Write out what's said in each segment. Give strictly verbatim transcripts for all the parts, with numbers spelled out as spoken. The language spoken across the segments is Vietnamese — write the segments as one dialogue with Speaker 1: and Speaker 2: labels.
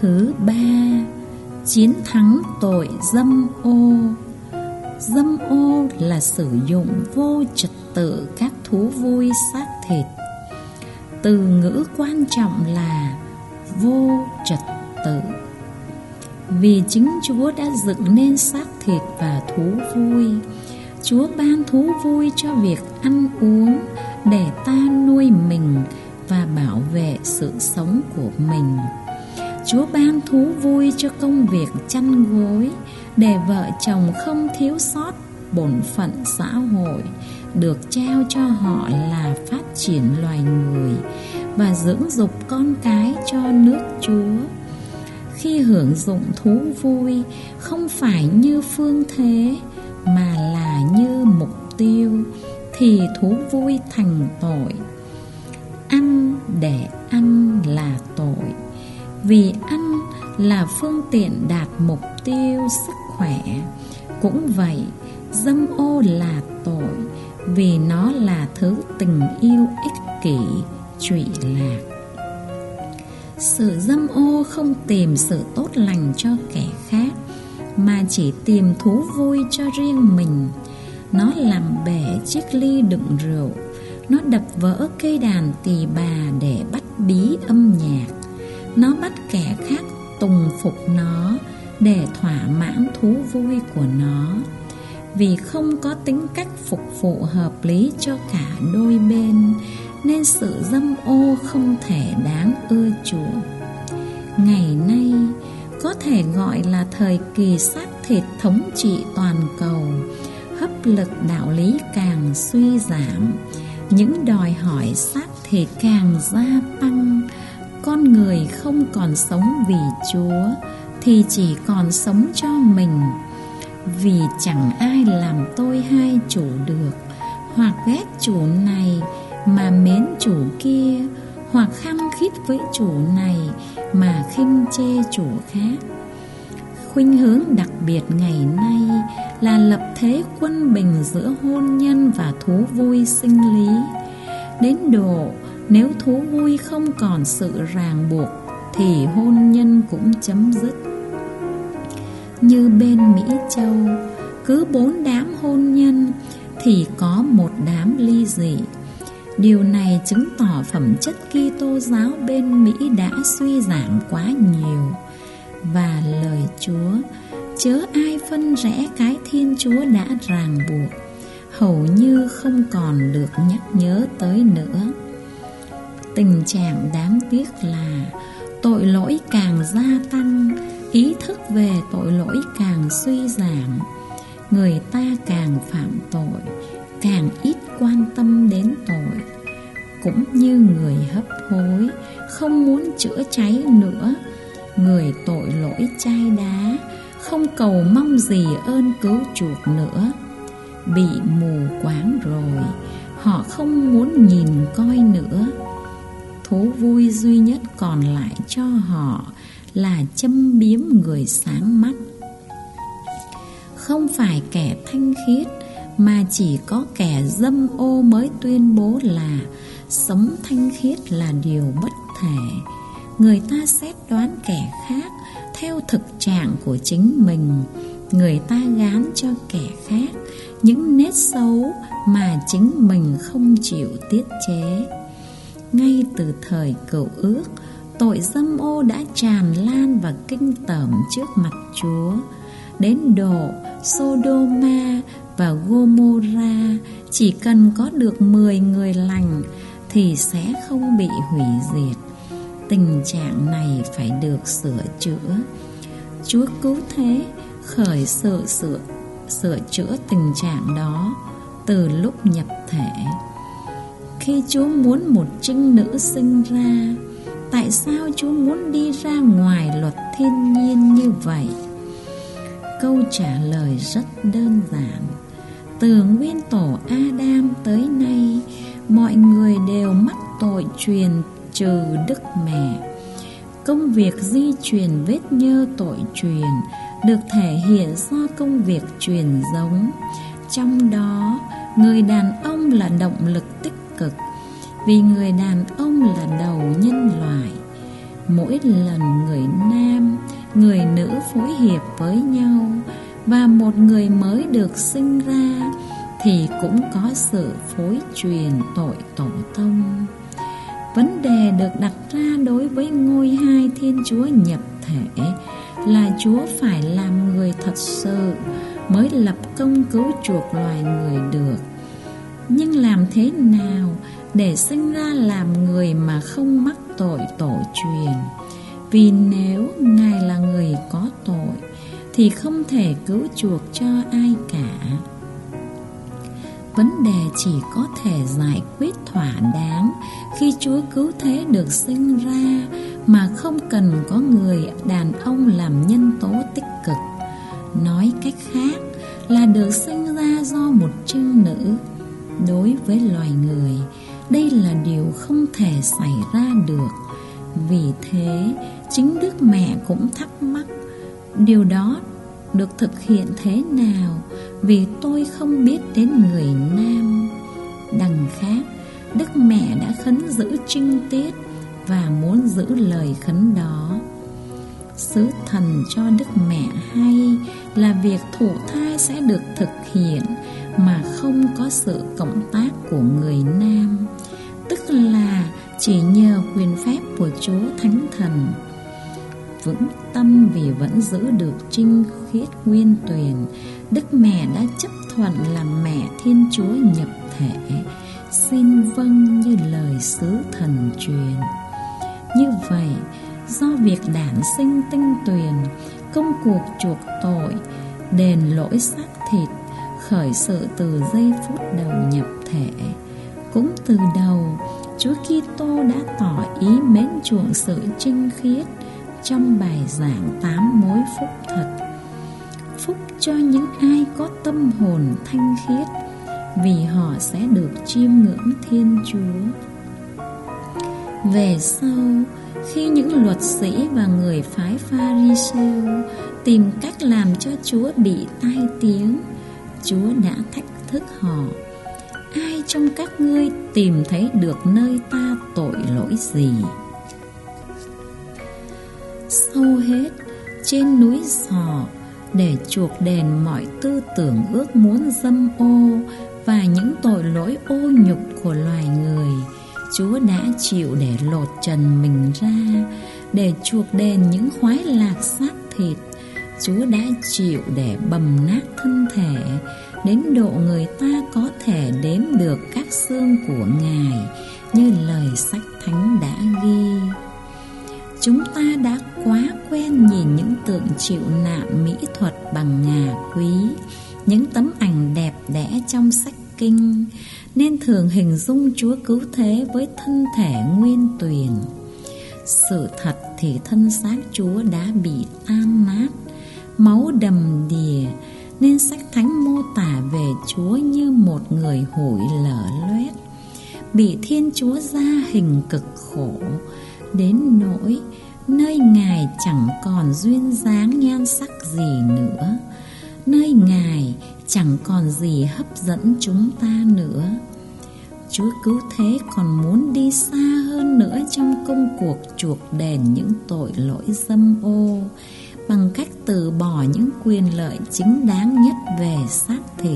Speaker 1: thứ ba, chiến thắng tội dâm ô. Dâm ô là sử dụng vô trật tự các thú vui xác thịt. Từ ngữ quan trọng là vô trật tự. Vì chính Chúa đã dựng nên xác thịt và thú vui. Chúa ban thú vui cho việc ăn uống để ta nuôi mình và bảo vệ sự sống của mình. Chúa ban thú vui cho công việc chăn gối để vợ chồng không thiếu sót bổn phận xã hội được trao cho họ là phát triển loài người và dưỡng dục con cái cho nước Chúa. Khi hưởng dụng thú vui không phải như phương thế mà là như mục tiêu thì thú vui thành tội. Ăn để ăn là tội, vì ăn là phương tiện đạt mục tiêu sức khỏe. Cũng vậy, dâm ô là tội, vì nó là thứ tình yêu ích kỷ, trụy lạc. Sự dâm ô không tìm sự tốt lành cho kẻ khác, mà chỉ tìm thú vui cho riêng mình. Nó làm bể chiếc ly đựng rượu, nó đập vỡ cây đàn tỳ bà để bắt bí âm nhạc. Nó bắt kẻ khác tùng phục nó để thỏa mãn thú vui của nó. Vì không có tính cách phục vụ hợp lý cho cả đôi bên, nên sự dâm ô không thể đáng ưa chuộng. Ngày nay có thể gọi là thời kỳ xác thịt thống trị toàn cầu. Hấp lực đạo lý càng suy giảm, những đòi hỏi xác thịt càng gia tăng. Con người không còn sống vì Chúa thì chỉ còn sống cho mình. Vì chẳng ai làm tôi hai chủ được, hoặc ghét chủ này mà mến chủ kia, hoặc khăng khít với chủ này mà khinh chê chủ khác. Khuynh hướng đặc biệt ngày nay là lập thế quân bình giữa hôn nhân và thú vui sinh lý, đến độ nếu thú vui không còn sự ràng buộc thì hôn nhân cũng chấm dứt. Như bên Mỹ Châu, cứ bốn đám hôn nhân thì có một đám ly dị. Điều này chứng tỏ phẩm chất Kitô giáo bên Mỹ đã suy giảm quá nhiều. Và lời Chúa, chớ ai phân rẽ cái Thiên Chúa đã ràng buộc, hầu như không còn được nhắc nhớ tới nữa. Tình trạng đáng tiếc là tội lỗi càng gia tăng, ý thức về tội lỗi càng suy giảm. Người ta càng phạm tội, càng ít quan tâm đến tội. Cũng như người hấp hối, không muốn chữa cháy nữa. Người tội lỗi chai đá, không cầu mong gì ơn cứu chuộc nữa. Bị mù quáng rồi, họ không muốn nhìn coi nữa. Thú vui duy nhất còn lại cho họ là châm biếm người sáng mắt. Không phải kẻ thanh khiết, mà chỉ có kẻ dâm ô mới tuyên bố là sống thanh khiết là điều bất thể. Người ta xét đoán kẻ khác theo thực trạng của chính mình. Người ta gán cho kẻ khác những nét xấu mà chính mình không chịu tiết chế. Ngay từ thời Cựu Ước, tội dâm ô đã tràn lan và kinh tởm trước mặt Chúa, đến độ Sodoma và Gomorrah chỉ cần có được mười người lành thì sẽ không bị hủy diệt. Tình trạng này phải được sửa chữa. Chúa cứu thế khởi sự sửa, sửa chữa tình trạng đó từ lúc nhập thể. Khi Chúa muốn một trinh nữ sinh ra, tại sao Chúa muốn đi ra ngoài luật thiên nhiên như vậy? Câu trả lời rất đơn giản. Từ nguyên tổ Adam tới nay, mọi người đều mắc tội truyền trừ đức mẹ. Công việc di truyền vết nhơ tội truyền được thể hiện do công việc truyền giống. Trong đó, người đàn ông là động lực tích cực, vì người đàn ông là đầu nhân loại. mỗi lần người nam, người nữ phối hiệp với nhau và một người mới được sinh ra thì cũng có sự phối truyền tội tổ tông. Vấn đề được đặt ra đối với ngôi hai Thiên Chúa nhập thể là Chúa phải làm người thật sự mới lập công cứu chuộc loài người được. Nhưng làm thế nào để sinh ra làm người mà không mắc tội tổ truyền? Vì nếu Ngài là người có tội thì không thể cứu chuộc cho ai cả. Vấn đề chỉ có thể giải quyết thỏa đáng khi Chúa cứu thế được sinh ra mà không cần có người đàn ông làm nhân tố tích cực. Nói cách khác là được sinh ra do một trinh nữ. Đối với loài người, đây là điều không thể xảy ra được. Vì thế, chính Đức Mẹ cũng thắc mắc điều đó được thực hiện thế nào, vì tôi không biết đến người nam. Đằng khác, Đức Mẹ đã khấn giữ trinh tiết và muốn giữ lời khấn đó. Sứ thần cho Đức Mẹ hay là việc thụ thai sẽ được thực hiện mà không có sự cộng tác của người nam, tức là chỉ nhờ quyền phép của Chúa Thánh Thần. Vững tâm vì vẫn giữ được trinh khiết nguyên tuyền, Đức Mẹ đã chấp thuận làm mẹ Thiên Chúa nhập thể, xin vâng như lời sứ thần truyền. Như vậy, do việc đản sinh tinh tuyền, công cuộc chuộc tội, đền lỗi xác thịt, khởi sự từ giây phút đầu nhập thể, cũng từ đầu Chúa Kitô đã tỏ ý mến chuộng sự trinh khiết trong bài giảng tám mối phúc thật. Phúc cho những ai có tâm hồn thanh khiết, vì họ sẽ được chiêm ngưỡng Thiên Chúa. Về sau, khi những luật sĩ và người phái Pha-ri-sêu tìm cách làm cho Chúa bị tai tiếng, Chúa đã thách thức họ: ai trong các ngươi tìm thấy được nơi ta tội lỗi gì? Sau hết, trên núi Giò, để chuộc đền mọi tư tưởng ước muốn dâm ô và những tội lỗi ô nhục của loài người, Chúa đã chịu để lột trần mình ra. Để chuộc đền những khoái lạc xác thịt, Chúa đã chịu để bầm nát thân thể, đến độ người ta có thể đếm được các xương của Ngài, như lời sách thánh đã ghi. Chúng ta đã quá quen nhìn những tượng chịu nạn mỹ thuật bằng ngà quý, những tấm ảnh đẹp đẽ trong sách kinh, nên thường hình dung Chúa cứu thế với thân thể nguyên tuyền. Sự thật thì thân xác Chúa đã bị tan nát, máu đầm đìa, nên sách thánh mô tả về Chúa như một người hủi lở loét, bị Thiên Chúa gia hình cực khổ, đến nỗi nơi Ngài chẳng còn duyên dáng nhan sắc gì nữa, nơi Ngài chẳng còn gì hấp dẫn chúng ta nữa. Chúa cứu thế còn muốn đi xa hơn nữa trong công cuộc chuộc đền những tội lỗi dâm ô, bằng cách từ bỏ những quyền lợi chính đáng nhất về xác thịt.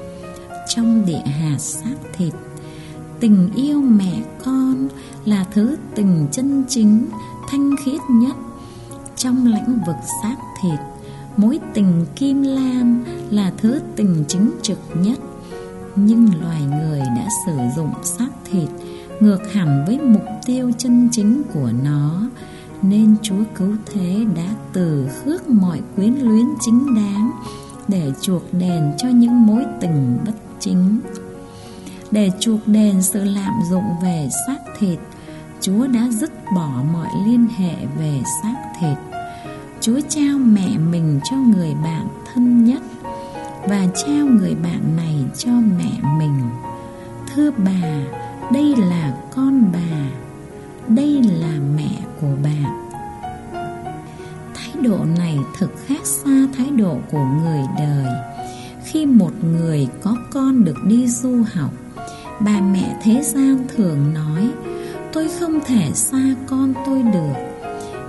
Speaker 1: Trong địa hạt xác thịt, tình yêu mẹ con là thứ tình chân chính, thanh khiết nhất. Trong lĩnh vực xác thịt, mối tình kim lan là thứ tình chính trực nhất. Nhưng loài người đã sử dụng xác thịt ngược hẳn với mục tiêu chân chính của nó, nên Chúa cứu thế đã từ khước mọi quyến luyến chính đáng để chuộc đền cho những mối tình bất chính. Để chuộc đền sự lạm dụng về xác thịt, Chúa đã dứt bỏ mọi liên hệ về xác thịt. Chúa trao mẹ mình cho người bạn thân nhất, và trao người bạn này cho mẹ mình. Thưa bà, đây là con bà, đây là mẹ của bạn. Thái độ này thực khác xa thái độ của người đời. Khi một người có con được đi du học, bà mẹ thế gian thường nói: tôi không thể xa con tôi được.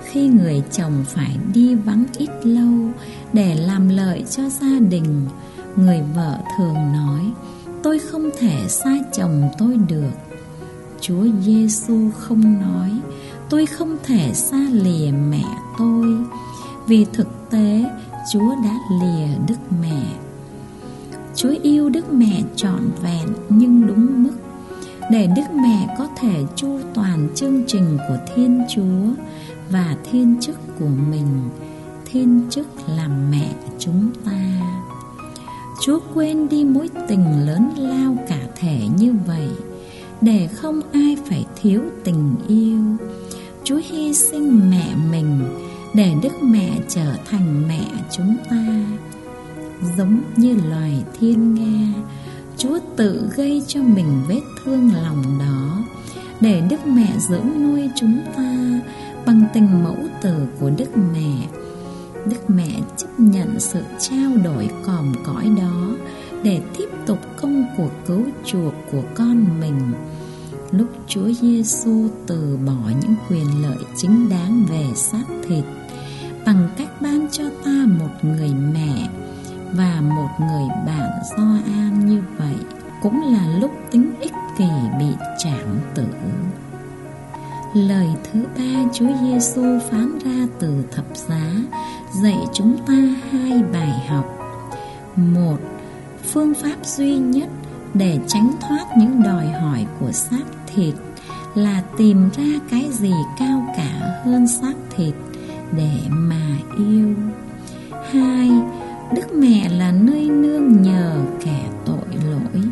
Speaker 1: khi người chồng phải đi vắng ít lâu để làm lợi cho gia đình, người vợ thường nói: tôi không thể xa chồng tôi được. Chúa Giêsu không nói: tôi không thể xa lìa mẹ tôi, vì thực tế Chúa đã lìa Đức Mẹ. Chúa yêu Đức Mẹ trọn vẹn nhưng đúng mức, để Đức Mẹ có thể chu toàn chương trình của Thiên Chúa và thiên chức của mình, thiên chức làm mẹ chúng ta. Chúa quên đi mối tình lớn lao cả thể như vậy, để không ai phải thiếu tình yêu. Chúa hy sinh mẹ mình để Đức Mẹ trở thành mẹ chúng ta. Giống như loài thiên nga, Chúa tự gây cho mình vết thương lòng đó, để Đức Mẹ dưỡng nuôi chúng ta bằng tình mẫu tử của Đức Mẹ. Đức Mẹ chấp nhận sự trao đổi còm cõi đó để tiếp tục công cuộc cứu chuộc của con mình. Lúc Chúa Giêsu từ bỏ những quyền lợi chính đáng về xác thịt bằng cách ban cho ta một người mẹ và một người bạn Gioan như vậy, cũng là lúc tính ích kỷ bị trảm tử. Lời thứ ba Chúa Giêsu phán ra từ thập giá dạy chúng ta hai bài học. Một, phương pháp duy nhất để tránh thoát những đòi hỏi của xác thịt là tìm ra cái gì cao cả hơn xác thịt để mà yêu. Hai, Đức Mẹ là nơi nương nhờ kẻ tội lỗi.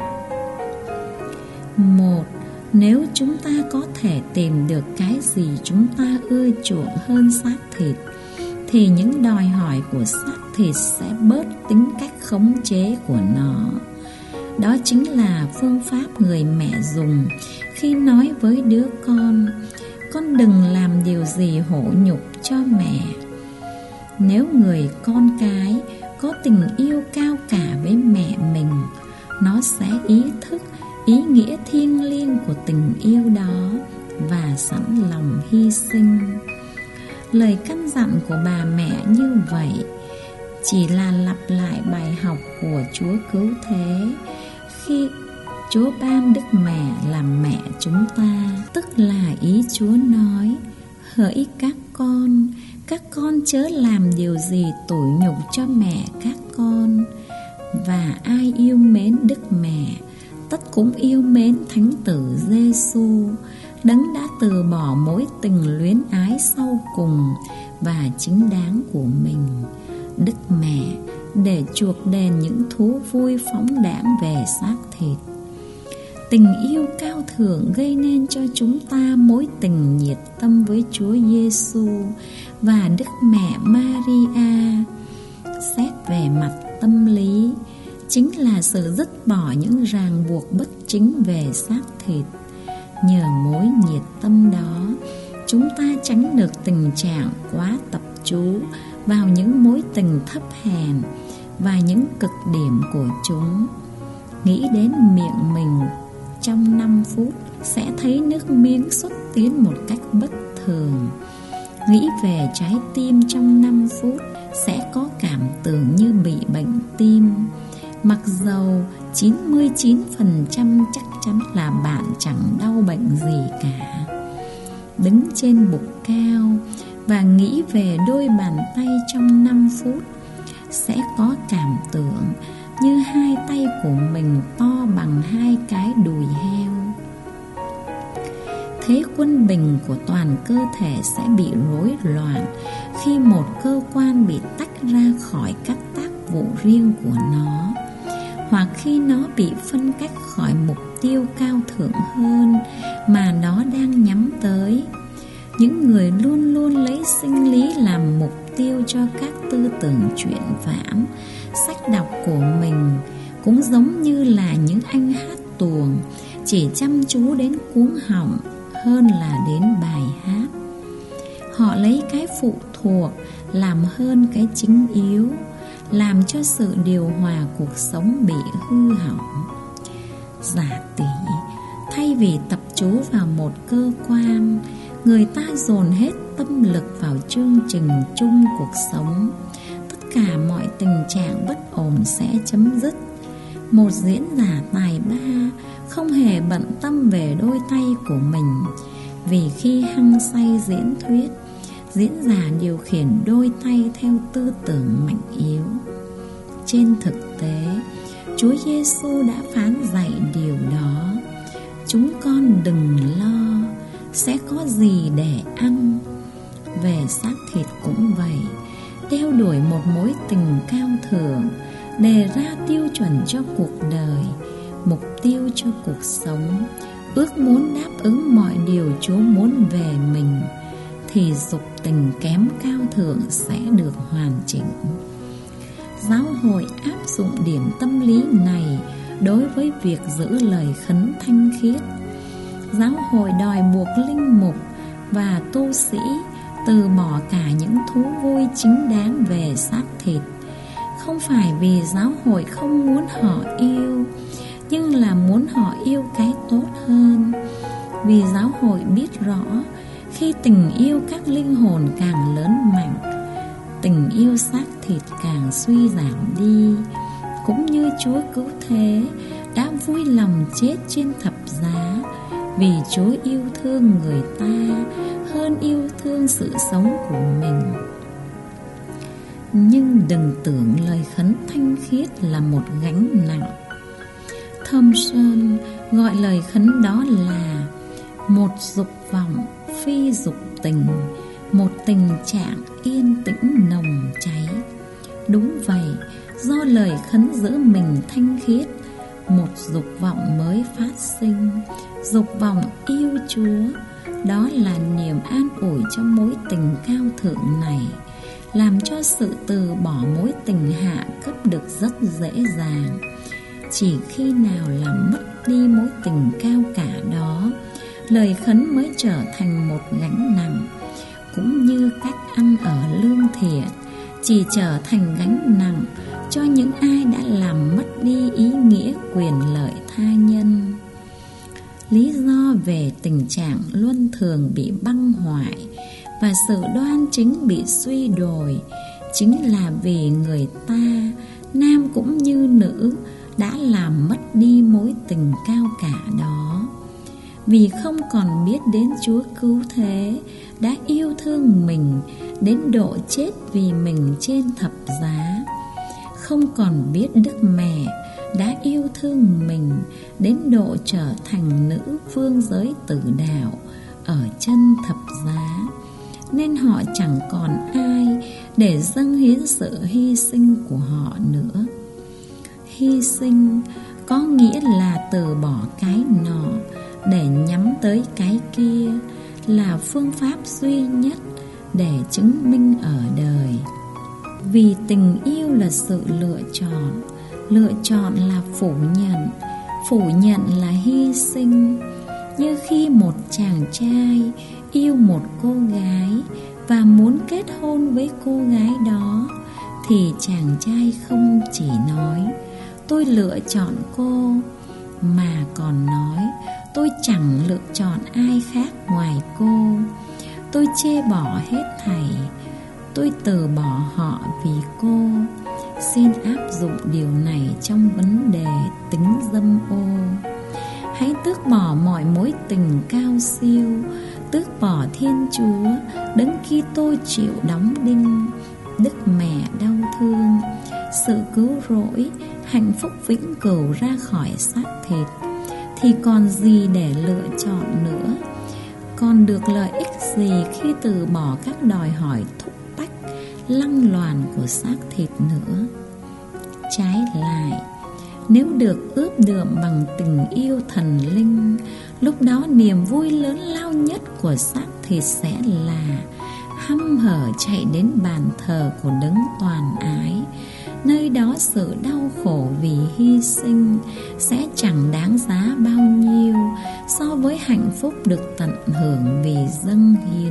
Speaker 1: Một, nếu chúng ta có thể tìm được cái gì chúng ta ưa chuộng hơn xác thịt, thì những đòi hỏi của xác thịt sẽ bớt tính cách khống chế của nó. Đó chính là phương pháp người mẹ dùng khi nói với đứa con: con đừng làm điều gì hổ nhục cho mẹ. Nếu người con cái có tình yêu cao cả với mẹ mình, nó sẽ ý thức ý nghĩa thiêng liêng của tình yêu đó và sẵn lòng hy sinh. Lời căn dặn của bà mẹ như vậy chỉ là lặp lại bài học của Chúa Cứu Thế khi Chúa ban Đức Mẹ làm mẹ chúng ta. Tức là ý Chúa nói: hỡi các con, các con chớ làm điều gì tủi nhục cho mẹ các con. Và ai yêu mến Đức Mẹ, tất cũng yêu mến Thánh Tử Giêsu, Đấng đã từ bỏ mối tình luyến ái sau cùng và chính đáng của mình, Đức Mẹ, để chuộc đền những thú vui phóng đãng về xác thịt. Tình yêu cao thượng gây nên cho chúng ta mối tình nhiệt tâm với Chúa Giêsu và Đức Mẹ Maria. Xét về mặt tâm lý, chính là sự dứt bỏ những ràng buộc bất chính về xác thịt. Nhờ mối nhiệt tâm đó, chúng ta tránh được tình trạng quá tập chú vào những mối tình thấp hèn và những cực điểm của chúng. Nghĩ đến miệng mình trong năm phút sẽ thấy nước miếng xuất tiến một cách bất thường. Nghĩ về trái tim trong năm phút sẽ có cảm tưởng như bị bệnh tim, mặc dầu chín mươi chín phần trăm chắc chắn là bạn chẳng đau bệnh gì cả. Đứng trên bục cao và nghĩ về đôi bàn tay trong năm phút sẽ có cảm tưởng như hai tay của mình to bằng hai cái đùi heo. Thế quân bình của toàn cơ thể sẽ bị rối loạn khi một cơ quan bị tách ra khỏi các tác vụ riêng của nó, hoặc khi nó bị phân cách khỏi mục tiêu cao thượng hơn mà nó đang nhắm tới. Những người luôn luôn lấy sinh lý làm mục tiêu cho các tư tưởng chuyện vãn, sách đọc của mình cũng giống như là những anh hát tuồng, chỉ chăm chú đến cuống họng hơn là đến bài hát. Họ lấy cái phụ thuộc làm hơn cái chính yếu, làm cho sự điều hòa cuộc sống bị hư hỏng. Giả tỷ, thay vì tập chú vào một cơ quan, người ta dồn hết tâm lực vào chương trình chung cuộc sống, tất cả mọi tình trạng bất ổn sẽ chấm dứt. Một diễn giả tài ba không hề bận tâm về đôi tay của mình, vì khi hăng say diễn thuyết, diễn giả điều khiển đôi tay theo tư tưởng mạnh yếu. Trên thực tế, Chúa Giêsu đã phán dạy điều đó: chúng con đừng lo sẽ có gì để ăn. Về xác thịt cũng vậy, đeo đuổi một mối tình cao thượng, đề ra tiêu chuẩn cho cuộc đời, mục tiêu cho cuộc sống, ước muốn đáp ứng mọi điều Chúa muốn về mình, thì dục tình kém cao thượng sẽ được hoàn chỉnh. Giáo hội áp dụng điểm tâm lý này đối với việc giữ lời khấn thanh khiết. Giáo hội đòi buộc linh mục và tu sĩ từ bỏ cả những thú vui chính đáng về xác thịt, không phải vì giáo hội không muốn họ yêu, nhưng là muốn họ yêu cái tốt hơn. Vì giáo hội biết rõ, khi tình yêu các linh hồn càng lớn mạnh, tình yêu xác thịt càng suy giảm đi. Cũng như Chúa Cứu Thế đã vui lòng chết trên thập giá, vì Chúa yêu thương người ta hơn yêu thương sự sống của mình. Nhưng đừng tưởng lời khấn thanh khiết là một gánh nặng. Thompson gọi lời khấn đó là một dục vọng phi dục tình, một tình trạng yên tĩnh nồng cháy. Đúng vậy, do lời khấn giữ mình thanh khiết, một dục vọng mới phát sinh, dục vọng yêu Chúa. Đó là niềm an ủi cho mối tình cao thượng này, làm cho sự từ bỏ mối tình hạ cấp được rất dễ dàng. Chỉ khi nào làm mất đi mối tình cao cả đó, lời khấn mới trở thành một gánh nặng. Cũng như cách ăn ở lương thiện chỉ trở thành gánh nặng cho những ai đã làm mất đi ý nghĩa quyền lợi tha nhân. Lý do về tình trạng luân thường bị băng hoại và sự đoan chính bị suy đồi chính là vì người ta, nam cũng như nữ, đã làm mất đi mối tình cao cả đó. Vì không còn biết đến Chúa Cứu Thế đã yêu thương mình đến độ chết vì mình trên thập giá, không còn biết Đức Mẹ đã yêu thương mình đến độ trở thành nữ vương giới tử đạo ở chân thập giá, nên họ chẳng còn ai để dâng hiến sự hy sinh của họ nữa. Hy sinh có nghĩa là từ bỏ cái nọ để nhắm tới cái kia, là phương pháp duy nhất để chứng minh ở đời. Vì tình yêu là sự lựa chọn, lựa chọn là phủ nhận, phủ nhận là hy sinh. Như khi một chàng trai yêu một cô gái và muốn kết hôn với cô gái đó, thì chàng trai không chỉ nói tôi lựa chọn cô, mà còn nói tôi chẳng lựa chọn ai khác ngoài cô. Tôi chê bỏ hết thảy, tôi từ bỏ họ vì cô. Xin áp dụng điều này trong vấn đề tính dâm ô. Hãy tước bỏ mọi mối tình cao siêu, tước bỏ Thiên Chúa, Đấng Kitô chịu đóng đinh, Đức Mẹ đau thương, sự cứu rỗi, hạnh phúc vĩnh cửu ra khỏi xác thịt, thì còn gì để lựa chọn nữa? Còn được lợi ích gì khi từ bỏ các đòi hỏi thúc bách, lăng loàn của xác thịt nữa? Trái lại, nếu được ướp đượm bằng tình yêu thần linh, lúc đó niềm vui lớn lao nhất của xác thịt sẽ là hăm hở chạy đến bàn thờ của Đấng toàn ái. Nơi đó sự đau khổ vì hy sinh sẽ chẳng đáng giá bao nhiêu so với hạnh phúc được tận hưởng vì dâng hiến.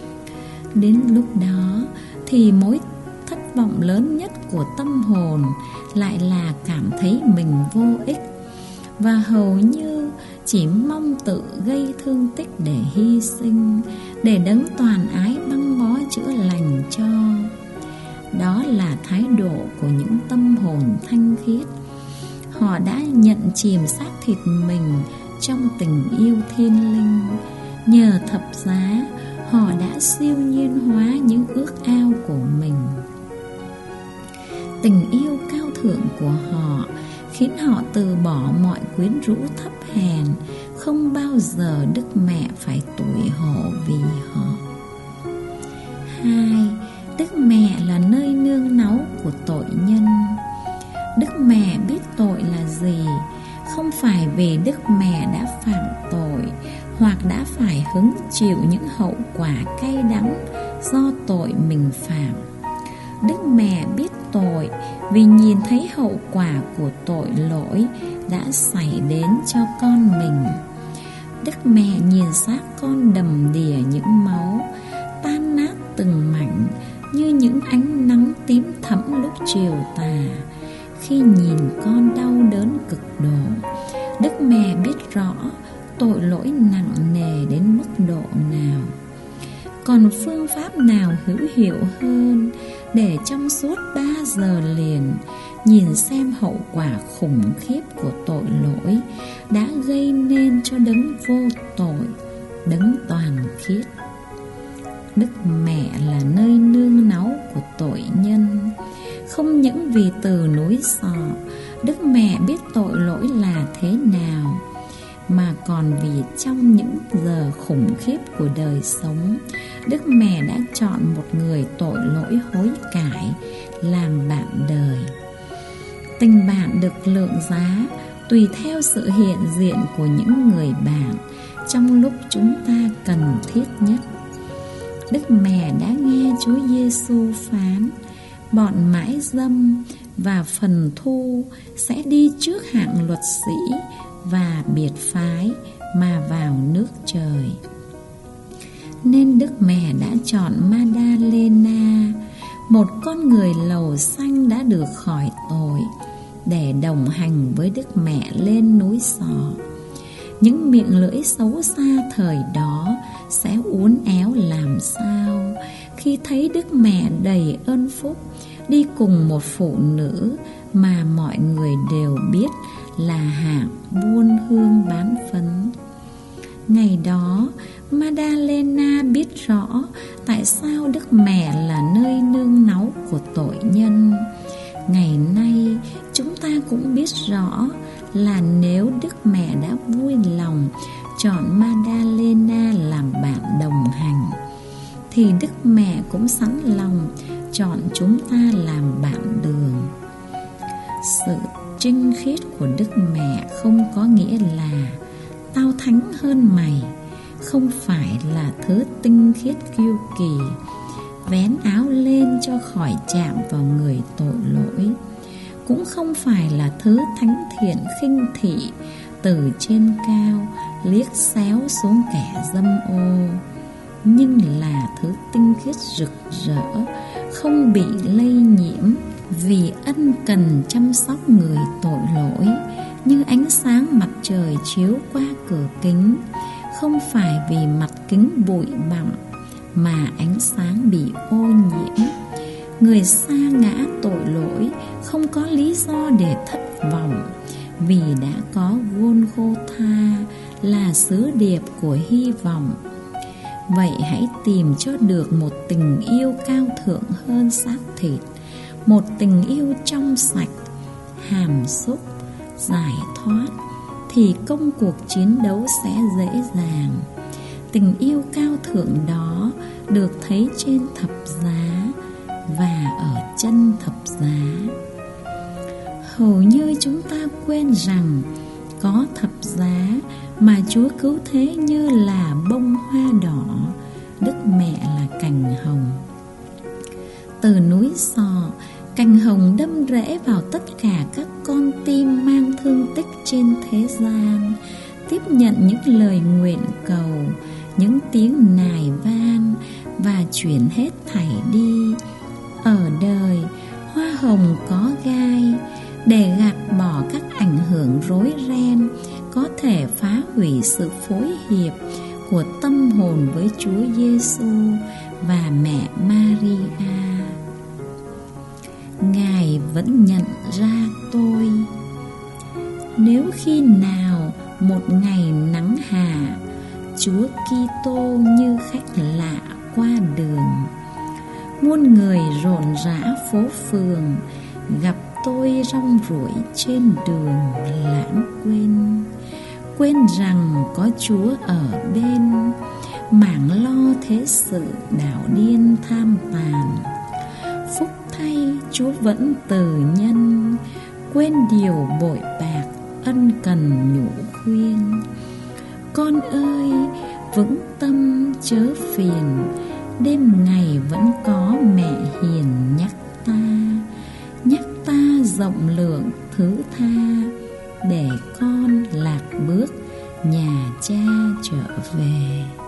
Speaker 1: Đến lúc đó thì mối thất vọng lớn nhất của tâm hồn lại là cảm thấy mình vô ích, và hầu như chỉ mong tự gây thương tích để hy sinh, để đấng toàn ái băng bó chữa lành cho. Đó là thái độ của những tâm hồn thanh khiết. Họ đã nhận chìm xác thịt mình trong tình yêu thiên linh. Nhờ thập giá, họ đã siêu nhiên hóa những ước ao của mình. Tình yêu cao thượng của họ khiến họ từ bỏ mọi quyến rũ thấp hèn, không bao giờ Đức Mẹ phải tủi hổ vì họ. Hai, Đức Mẹ là nơi nương náu của tội nhân. Đức Mẹ biết tội là gì, không phải vì Đức Mẹ đã phạm tội hoặc đã phải hứng chịu những hậu quả cay đắng do tội mình phạm. Đức Mẹ biết tội vì nhìn thấy hậu quả của tội lỗi đã xảy đến cho con mình. Đức Mẹ nhìn xác con đầm đìa những máu, tan nát từng mảnh như những ánh nắng tím thẫm lúc chiều tà. Khi nhìn con đau đớn cực độ, Đức Mẹ biết rõ tội lỗi nặng nề đến mức độ nào. Còn phương pháp nào hữu hiệu hơn để trong suốt ba giờ liền nhìn xem hậu quả khủng khiếp của tội lỗi đã gây nên cho đấng vô tội, đấng toàn khiết. Đức Mẹ là nơi nương náu của tội nhân. Không những vì từ núi Sò, Đức Mẹ biết tội lỗi là thế nào, mà còn vì trong những giờ khủng khiếp của đời sống, Đức Mẹ đã chọn một người tội lỗi hối cải làm bạn đời. Tình bạn được lượng giá tùy theo sự hiện diện của những người bạn trong lúc chúng ta cần thiết nhất. Đức Mẹ đã nghe Chúa Giêsu phán: bọn mãi dâm và phần thu sẽ đi trước hạng luật sĩ và biệt phái mà vào nước trời. Nên Đức Mẹ đã chọn Madalena, một con người lầu xanh đã được khỏi tội, để đồng hành với Đức Mẹ lên núi Sò. Những miệng lưỡi xấu xa thời đó sẽ uốn éo làm sao khi thấy Đức Mẹ đầy ơn phúc đi cùng một phụ nữ mà mọi người đều biết là hạng buôn hương bán phấn. Ngày đó, Madalena biết rõ tại sao Đức Mẹ là nơi nương náu của tội nhân. Ngày nay, chúng ta cũng biết rõ là nếu Đức Mẹ đã vui lòng chọn Madalena làm bạn đồng hành, thì Đức Mẹ cũng sẵn lòng chọn chúng ta làm bạn đường. Sự trinh khiết của Đức Mẹ không có nghĩa là tao thánh hơn mày, không phải là thứ tinh khiết kiêu kỳ, vén áo lên cho khỏi chạm vào người tội lỗi, cũng không phải là thứ thánh thiện khinh thị từ trên cao liếc xéo xuống kẻ dâm ô, nhưng là thứ tinh khiết rực rỡ, không bị lây nhiễm, vì ân cần chăm sóc người tội lỗi như ánh sáng mặt trời chiếu qua cửa kính, không phải vì mặt kính bụi bặm mà ánh sáng bị ô nhiễm. Người sa ngã tội lỗi không có lý do để thất vọng, vì đã có Golgotha là sứ điệp của hy vọng. Vậy hãy tìm cho được một tình yêu cao thượng hơn xác thịt, một tình yêu trong sạch, hàm xúc, giải thoát, thì công cuộc chiến đấu sẽ dễ dàng. Tình yêu cao thượng đó được thấy trên thập giá và ở chân thập giá. Hầu như chúng ta quên rằng có thập giá mà Chúa cứu thế như là bông hoa đỏ, Đức Mẹ là cành hồng. Từ núi Sò, cành hồng đâm rễ vào tất cả các con tim mang thương tích trên thế gian, tiếp nhận những lời nguyện cầu, những tiếng nài van và chuyển hết thảy đi. Ở đời, hoa hồng có gai, để gạt bỏ các ảnh hưởng rối ren có thể phá hủy sự phối hiệp của tâm hồn với Chúa Giêsu và mẹ Maria. Ngài vẫn nhận ra tôi. Nếu khi nào một ngày nắng hạ, Chúa Kitô như khách lạ qua đường, muôn người rộn rã phố phường, gặp tôi rong ruổi trên đường lãng quên, quên rằng có Chúa ở bên, mảng lo thế sự đảo điên tham tàn. Phúc thay Chúa vẫn từ nhân, quên điều bội bạc ân cần nhủ khuyên. Con ơi, vững tâm chớ phiền, đêm ngày vẫn có mẹ hiền nhắc ta, nhắc ta rộng lượng thứ tha, để con lạc bước nhà cha trở về.